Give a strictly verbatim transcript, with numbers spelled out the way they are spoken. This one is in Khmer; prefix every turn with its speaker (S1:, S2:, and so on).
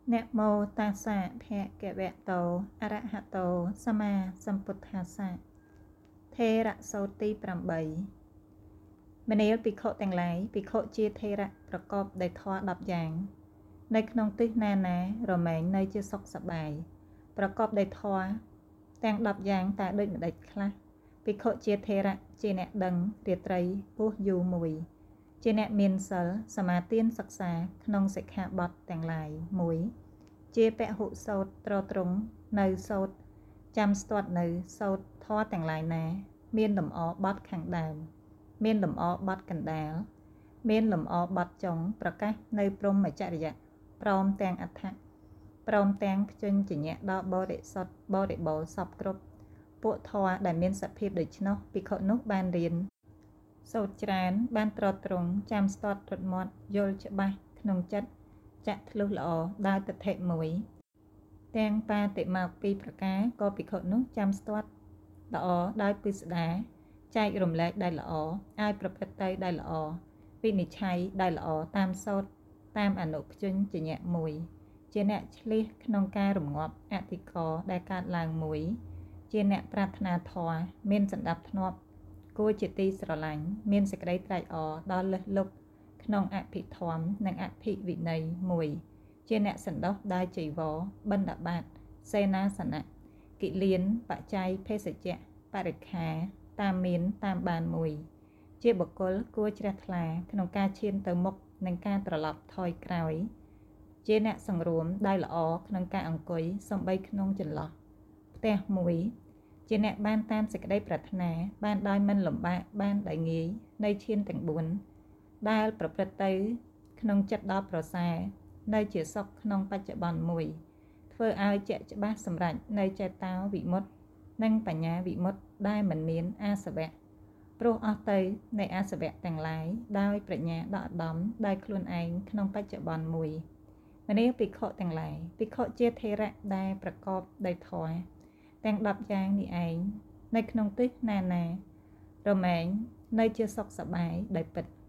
S1: Nè mô ta sa phẹ kẹ vẹ tô a ra hạ tô sa ma sam phut tha sa thê rạ sô tí pram bảy mẹ nêu bị khổ tàng lái bị khổ chia thê rạประกอบដោយធម៌ដប់យ៉ាងនៅក្នុងទិសណាណារមែងនៅជាសុខសប្បាយប្រកបដោយធម៌ទាំងដប់យ៉ាងតែដូចម្ដេចខ្លះភិក្ខុជាថេរៈជាអ្នកដឹងរាត្រីពោះយូរមួយជាអ្នកមានសិលសមាទានសិក្សាក្នុងសិក្ខាបទទាំងឡាយមួយជាពហុសោតត្រត្រង់នៅសោតចាំស្ទាត់នៅសោតធម៌ទាំងឡាយណាមានលំអបត់ខាងដើមមានលំអបត់កណ្ដាលមានលំអបត់ចុងប្រកាសនៅព្រហ្មចរិយៈព្រមទាំងអដ្ឋៈព្រមទាំងភ្ជញ្ញញ្ញៈដល់បរិសុទ្ធបរិបូរសពគ្រប់ពួកធម៌ដែលមានសភាពដូច្នោះភិក្ខុនោះបានរៀនសូត្រច្រើនបានត្រត្រង់ចាំស្ទាត់រត់មាត់យល់ច្បាស់ក្នុងចិត្តចាក់ធ្លុះល្អដោយទិដ្ឋិមួយទាំងបាតិមកពីរប្រការក៏ភិក្ខុនោះចាំស្ទាត់ល្អដោយពិស្ដាចែករំលែកដោយល្អឲ្យប្រព្រឹត្តទៅដោយល្អវិនិច្ឆ័យដោយល្អតាមសូត្រតាមអនុភ្ជញ្ញញ្ញៈមួយជាអ្នកឆ្លៀសក្នុងការរងាប់អធិករដែលកើតឡើងមួយជាអ្នកប្រាថ្នាធម៌មានសន្តាប់ធ្នាប់គួរជាទីស្រឡាញ់មានសេចក្តីត្រេកអរដល់លឹះលុបក្នុងអភិធម្មនិងអភិវិន័យមួយជាអ្នកសន្តោសដោយចីវរបិណ្ឌបាតសេនាសនៈគិលានបច្ច័យភេសជ្ជៈបរិក្ខាតាមមានតាមបានមួយជាបុគ្គលគួរជ្រះថ្លាក្នុងការឈានទៅមុខនិងការត្រឡប់ថយក្រោយជាអ្នកសង្រួមដោយល្អក្នុងការអង្គុយសំបីក្នុងចន្លោះផ្ទះមួយជាអ្នកបានតាមសេចក្តីប្រាថ្នាបានដោយមិនលំបាកបានដោយងាយនៅឈានទាំងបួនដែលប្រព្រឹត្តទៅក្នុងចិត្តដ៏ប្រសើរនៅជាសុខក្នុងបច្ចុប្បន្នមួយធ្វើឲ្យជាក់ច្បាស់សម្រេចនៅចេតោវិមុតតិនិងបញ្ញាវិមុតតិដែលមិនមានអាសវៈព្រោះអស់ទៅនៃអាសវៈទាំងឡាយដោយប្រាជ្ញាដកដម្ភដោយខ្លួនឯងក្នុងបច្ចុប្បន្នមួយមនាភិក្ខុទាំងឡាយភិក្ខុជាថេរៈដែលប្រកបដោយធម៌ទាំងដប់យ៉ាងនេះឯងនៅក្នុងទិសណាណារមែងនៅជាសុខសប្បាយដោយពិត